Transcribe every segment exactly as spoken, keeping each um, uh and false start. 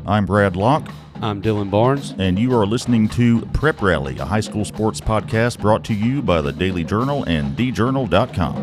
I'm Brad Locke. I'm Dylan Barnes. And you are listening to Prep Rally, a high school sports podcast brought to you by the Daily Journal and d journal dot com.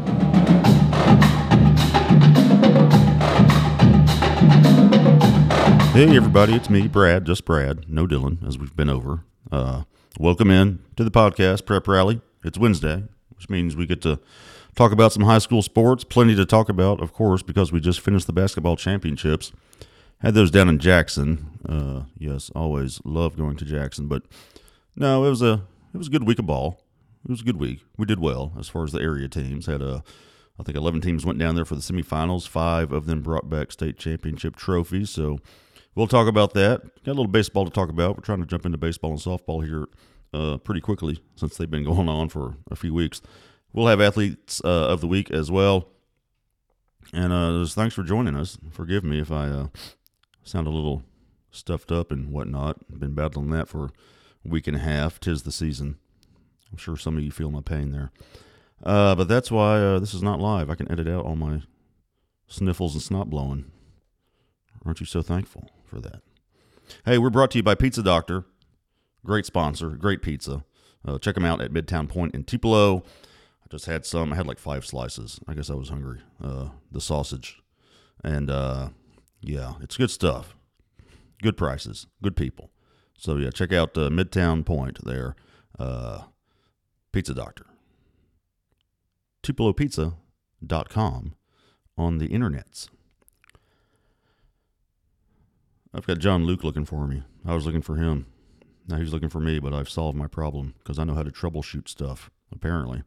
Hey everybody, it's me, Brad, just Brad, no Dylan, as we've been over. Uh, welcome in to the podcast, Prep Rally. It's Wednesday, which means we get to talk about some high school sports. Plenty to talk about, of course, because we just finished the basketball championships. Had those down in Jackson. Uh, yes, always love going to Jackson. But no, it was a it was a good week of ball. It was a good week. We did well as far as the area teams. Had a, I think eleven teams went down there for the semifinals. Five of them brought back state championship trophies. So we'll talk about that. Got a little baseball to talk about. We're trying to jump into baseball and softball here uh, pretty quickly since they've been going on for a few weeks. We'll have athletes uh, of the week as well. And uh, just thanks for joining us. Forgive me if I uh, sound a little stuffed up and whatnot. I've been battling that for a week and a half. 'Tis the season. I'm sure some of you feel my pain there. Uh, but that's why uh, this is not live. I can edit out all my sniffles and snot blowing. Aren't you so thankful for that? Hey, we're brought to you by Pizza Doctor. Great sponsor. Great pizza. Uh, check them out at Midtown Point in Tupelo. I just had some. I had like five slices. I guess I was hungry. Uh, the sausage. And, uh, yeah, it's good stuff. Good prices. Good people. So, yeah, check out uh, Midtown Point there. Uh, Pizza Doctor. Tupelo Pizza dot com on the internets. I've got John Luke looking for me. I was looking for him. Now he's looking for me, but I've solved my problem because I know how to troubleshoot stuff, apparently.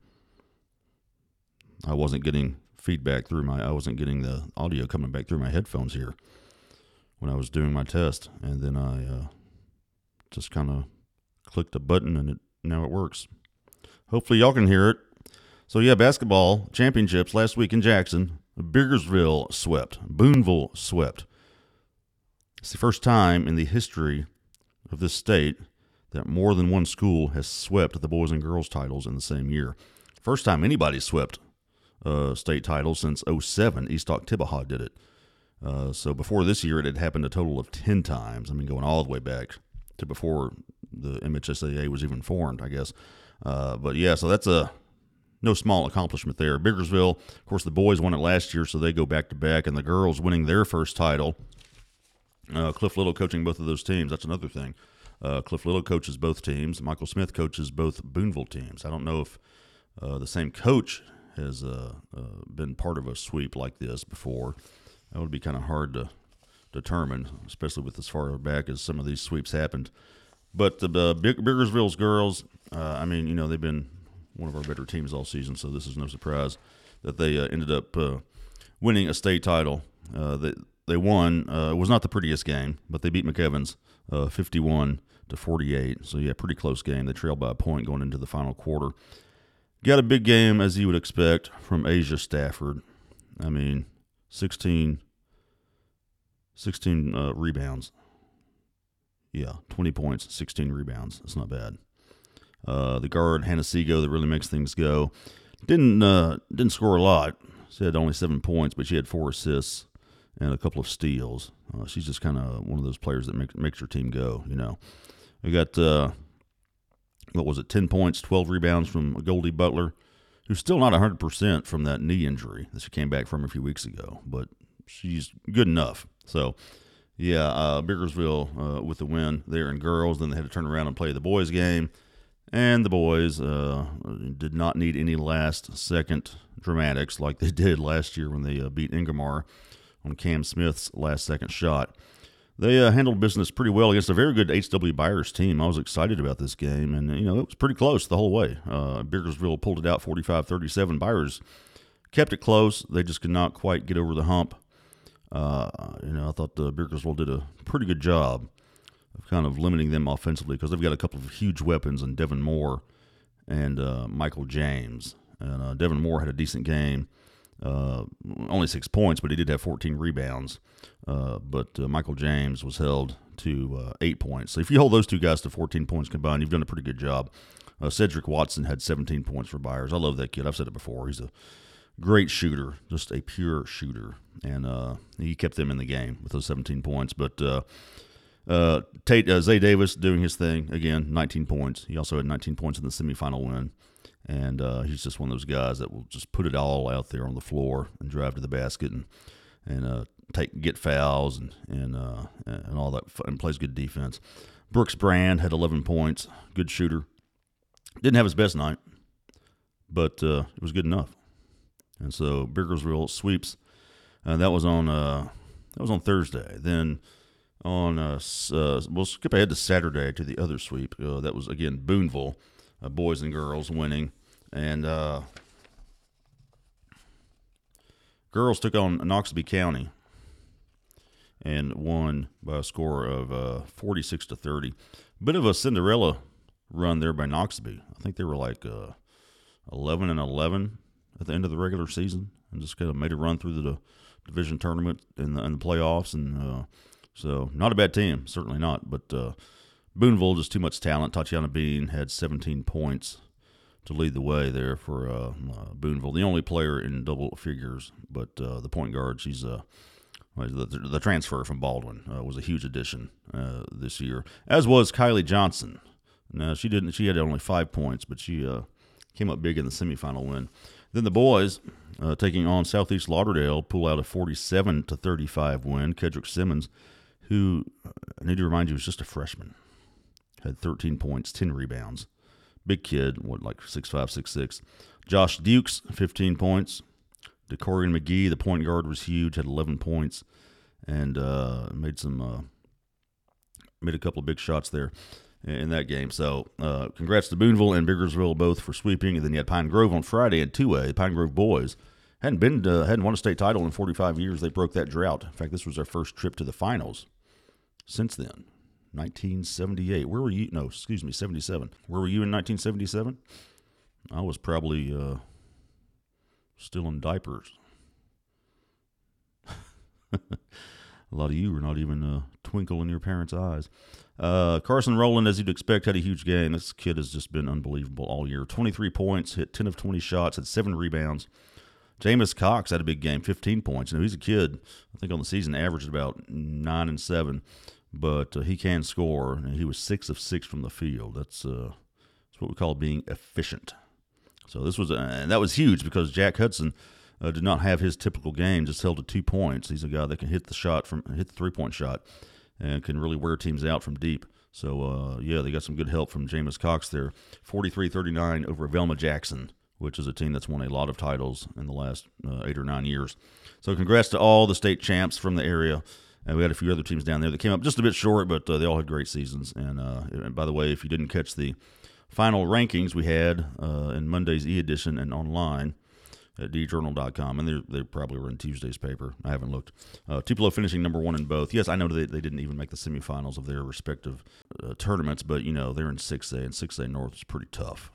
I wasn't getting feedback through my, I wasn't getting the audio coming back through my headphones here when I was doing my test. And then I uh, just kind of clicked a button and it now it works. Hopefully y'all can hear it. So yeah, basketball championships last week in Jackson. Biggersville swept. Boonville swept. It's the first time in the history of this state that more than one school has swept the boys and girls titles in the same year. First time anybody swept uh, state titles since oh seven. East Oktibbeha did it. Uh, so before this year, it had happened a total of ten times. I mean, going all the way back to before the M H S A A was even formed, I guess. Uh, but yeah, so that's a no small accomplishment there. Biggersville, of course, the boys won it last year, so they go back to back, and the girls winning their first title. Uh, Cliff Little coaching both of those teams. That's another thing. Uh, Cliff Little coaches both teams. Michael Smith coaches both Boonville teams. I don't know if uh, the same coach has uh, uh, been part of a sweep like this before. That would be kind of hard to determine, especially with as far back as some of these sweeps happened. But the uh, Big- Biggersville's girls, uh, I mean, you know, they've been one of our better teams all season, so this is no surprise that they uh, ended up uh, winning a state title. Uh, they, they won. Uh, it was not the prettiest game, but they beat McEvans uh, fifty-one to forty-eight. So, yeah, pretty close game. They trailed by a point going into the final quarter. Got a big game, as you would expect, from Asia Stafford. I mean, sixteen, sixteen uh, rebounds. Yeah, twenty points, sixteen rebounds. That's not bad. Uh, the guard, Hannah Seago, that really makes things go. Didn't uh, didn't score a lot. She had only seven points, but she had four assists and a couple of steals. Uh, she's just kind of one of those players that make, makes your team go, you know. We got, uh, what was it, ten points, twelve rebounds from Goldie Butler, who's still not one hundred percent from that knee injury that she came back from a few weeks ago, but she's good enough. So, yeah, uh, Biggersville uh, with the win there in girls. Then they had to turn around and play the boys' game. And the boys uh, did not need any last-second dramatics like they did last year when they uh, beat Ingomar on Cam Smith's last-second shot. They uh, handled business pretty well against a very good H W Byers team. I was excited about this game, and, you know, it was pretty close the whole way. Uh, Biggersville pulled it out forty-five thirty-seven. Byers kept it close. They just could not quite get over the hump. Uh, you know, I thought uh, Biggersville did a pretty good job of kind of limiting them offensively because they've got a couple of huge weapons in Devin Moore and uh, Michael James. And uh, Devin Moore had a decent game, uh, only six points, but he did have fourteen rebounds. Uh, but uh, Michael James was held to uh, eight points. So if you hold those two guys to fourteen points combined, you've done a pretty good job. Uh, Cedric Watson had seventeen points for Byers. I love that kid. I've said it before. He's a great shooter, just a pure shooter. And uh, he kept them in the game with those seventeen points. But, uh, Uh, Tate uh, Zay Davis doing his thing again, nineteen points. He also had nineteen points in the semifinal win, and uh, he's just one of those guys that will just put it all out there on the floor and drive to the basket and and uh, take get fouls and and uh, and all that, and plays good defense. Brooks Brand had eleven points, good shooter. Didn't have his best night, but uh, it was good enough. And so Biggersville sweeps, and that was on uh, that was on Thursday. Then on uh, uh, we'll skip ahead to Saturday to the other sweep. Uh, that was again Boonville, uh, boys and girls winning, and uh, girls took on Noxubee County and won by a score of uh, forty-six to thirty. Bit of a Cinderella run there by Noxubee. I think they were like uh, eleven and eleven at the end of the regular season, and just kind of made a run through the division tournament and the, and the playoffs. And uh, so, not a bad team, certainly not. But uh, Boonville, just too much talent. Tatiana Bean had seventeen points to lead the way there for uh, uh, Boonville. The only player in double figures, but uh, the point guard, she's uh, the, the transfer from Baldwin uh, was a huge addition uh, this year, as was Kylie Johnson. Now, she didn't. She had only five points, but she uh, came up big in the semifinal win. Then the boys, uh, taking on Southeast Lauderdale, pull out a forty-seven to thirty-five win. Kedrick Simmons, who I need to remind you was just a freshman, had thirteen points, ten rebounds. Big kid, what, like six five, six six. Josh Dukes, fifteen points. DeCorian McGee, the point guard, was huge, had eleven points, and uh, made some uh, made a couple of big shots there in that game. So uh, congrats to Boonville and Biggersville both for sweeping. And then you had Pine Grove on Friday in two A. The Pine Grove boys hadn't been to, hadn't won a state title in forty-five years. They broke that drought. In fact, this was their first trip to the finals since then. nineteen seventy-eight. Where were you? No, excuse me, seventy-seven. Where were you in nineteen seventy-seven? I was probably uh, still in diapers. A lot of you were not even a twinkle in your parents' eyes. Uh, Carson Rowland, as you'd expect, had a huge game. This kid has just been unbelievable all year. twenty-three points, hit ten of twenty shots, had seven rebounds. Jameis Cox had a big game, fifteen points. You know, he's a kid. I think on the season averaged about nine and seven, but uh, he can score. And he was six of six from the field. That's uh, that's what we call being efficient. So this was, uh, and that was huge because Jack Hudson uh, did not have his typical game. Just held to two points. He's a guy that can hit the shot from hit the three point shot, and can really wear teams out from deep. So, uh, yeah, they got some good help from Jameis Cox there. forty-three thirty-nine over Velma Jackson, which is a team that's won a lot of titles in the last uh, eight or nine years. So congrats to all the state champs from the area. And we had a few other teams down there that came up just a bit short, but uh, they all had great seasons. And, uh, and by the way, if you didn't catch the final rankings we had uh, in Monday's e-edition and online at d journal dot com, and they probably were in Tuesday's paper. I haven't looked. Uh, Tupelo finishing number one in both. Yes, I know they, they didn't even make the semifinals of their respective uh, tournaments, but, you know, they're in six A, and six A North is pretty tough,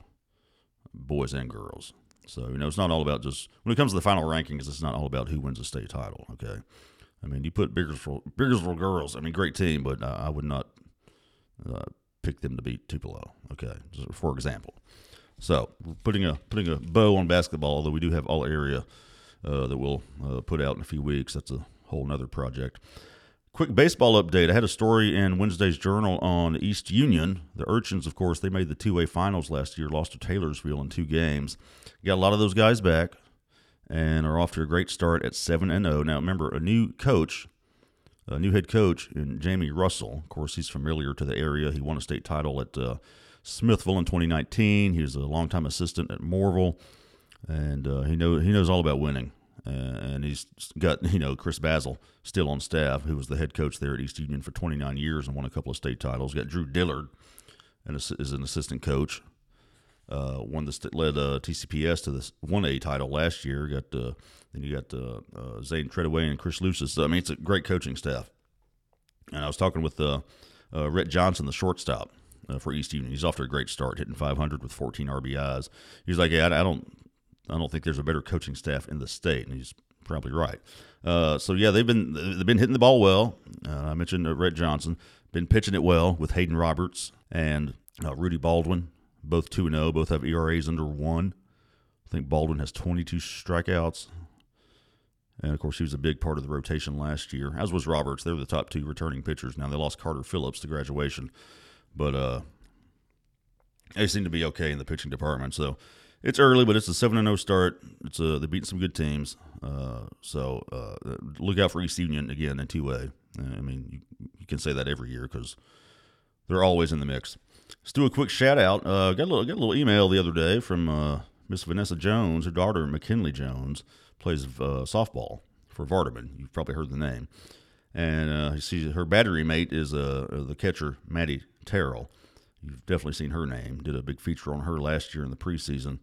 boys and girls. So, you know, it's not all about just, when it comes to the final rankings, it's not all about who wins the state title, okay? I mean, you put Biggersville, Biggersville girls, I mean, great team, but uh, I would not uh, pick them to beat Tupelo, okay, just for example. So, putting a putting a bow on basketball, although we do have all area uh, that we'll uh, put out in a few weeks. That's a whole nother project. Quick baseball update. I had a story in Wednesday's Journal on East Union. The Urchins, of course, they made the two A finals last year, lost to Taylorsville in two games. Got a lot of those guys back and are off to a great start at seven and oh. Now, remember, a new coach, a new head coach in Jamie Russell. Of course, he's familiar to the area. He won a state title at uh, Smithville in twenty nineteen. He was a longtime assistant at Moorville, and uh, he know he knows all about winning. Uh, and he's got, you know, Chris Basil still on staff, who was the head coach there at East Union for twenty-nine years and won a couple of state titles. Got Drew Dillard and is an assistant coach. Uh, won the st- led uh, T C P S to the one A title last year. Got uh, then you got uh, uh, Zane Treadaway and Chris Lucis. So, I mean, it's a great coaching staff. And I was talking with uh, uh, Rhett Johnson, the shortstop uh, for East Union. He's off to a great start, hitting five hundred with fourteen R B Is. He's like, yeah, I, I don't, I don't think there's a better coaching staff in the state, and he's probably right. Uh, so yeah, they've been they've been hitting the ball well. Uh, I mentioned uh, Rhett Johnson, been pitching it well with Hayden Roberts and uh, Rudy Baldwin. Both two and oh, both have E R As under one. I think Baldwin has twenty-two strikeouts, And, of course, he was a big part of the rotation last year, as was Roberts. They were the top two returning pitchers. Now, they lost Carter Phillips to graduation. But uh, they seem to be okay in the pitching department. So it's early, but it's a seven and oh start. It's a, they're beating some good teams. Uh, so uh, look out for East Union again in two A. I mean, you, you can say that every year because they're always in the mix. Let's do a quick shout-out. Uh, got, a little, got a little email the other day from uh, Miss Vanessa Jones. Her daughter, McKinley Jones, plays uh, softball for Vardaman. You've probably heard the name. And uh, she, her battery mate is uh, the catcher, Maddie Terrell. You've definitely seen her name. Did a big feature on her last year in the preseason.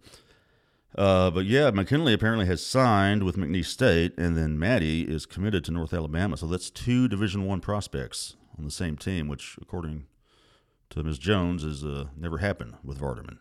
Uh, but, yeah, McKinley apparently has signed with McNeese State, and then Maddie is committed to North Alabama. So that's two Division I prospects on the same team, which, according to Miz Jones, has uh, never happened with Vardaman.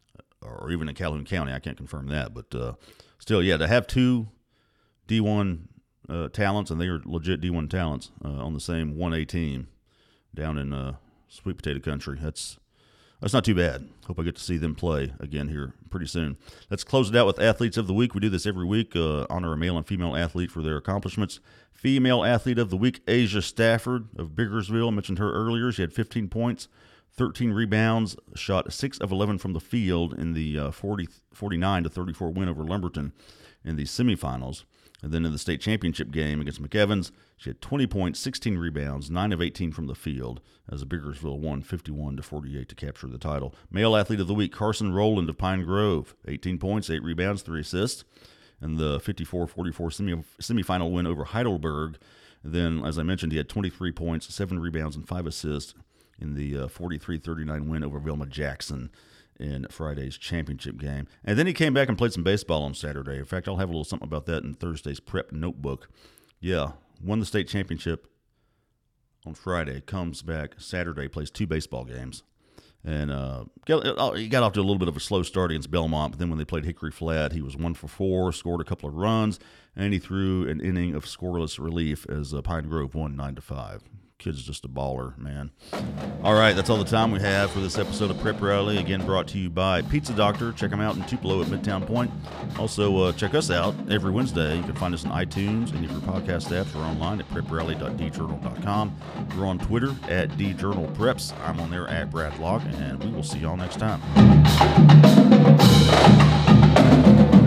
Or even in Calhoun County. I can't confirm that. But uh, still, yeah, to have two D one uh, talents, and they are legit D one talents, uh, on the same one A team down in uh, Sweet Potato Country, that's that's not too bad. Hope I get to see them play again here pretty soon. Let's close it out with Athletes of the Week. We do this every week, uh, honor a male and female athlete for their accomplishments. Female Athlete of the Week, Asia Stafford of Biggersville. I mentioned her earlier. She had fifteen points. thirteen rebounds, shot six of eleven from the field in the uh, forty, forty-nine to thirty-four win over Lumberton in the semifinals. And then in the state championship game against McEvans, she had twenty points, sixteen rebounds, nine of eighteen from the field as Biggersville won fifty-one to forty-eight to capture the title. Male Athlete of the Week, Carson Rowland of Pine Grove, eighteen points, eight rebounds, three assists, and the fifty-four forty-four semi- semifinal win over Heidelberg. And then, as I mentioned, he had twenty-three points, seven rebounds, and five assists in the uh, forty-three thirty-nine win over Velma Jackson in Friday's championship game. And then he came back and played some baseball on Saturday. In fact, I'll have a little something about that in Thursday's prep notebook. Yeah, won the state championship on Friday, comes back Saturday, plays two baseball games. And uh, got, he got off to a little bit of a slow start against Belmont, but then when they played Hickory Flat, he was one for four, scored a couple of runs, and he threw an inning of scoreless relief as uh, Pine Grove won nine to five. Kid's just a baller, man. All right, that's all the time we have for this episode of Prep Rally. Again, brought to you by Pizza Doctor. Check them out in Tupelo at Midtown Point. Also, uh, check us out every Wednesday. You can find us on iTunes, any of your podcast apps, or online at prep rally dot d journal dot com. We're on Twitter at d journal preps. I'm on there at Brad Locke, and we will see y'all next time.